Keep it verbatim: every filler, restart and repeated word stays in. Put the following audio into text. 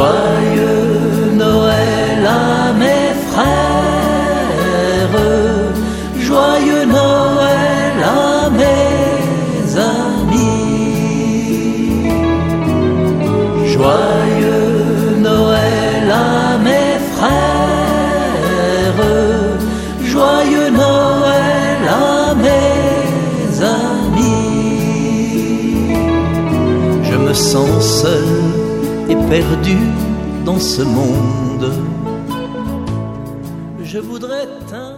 Joyeux Noël à mes frères, joyeux Noël à mes amis, joyeux Noël à mes frères, joyeux Noël à mes amis. Je me sens seul et perdu dans ce monde. Je voudrais t'inviter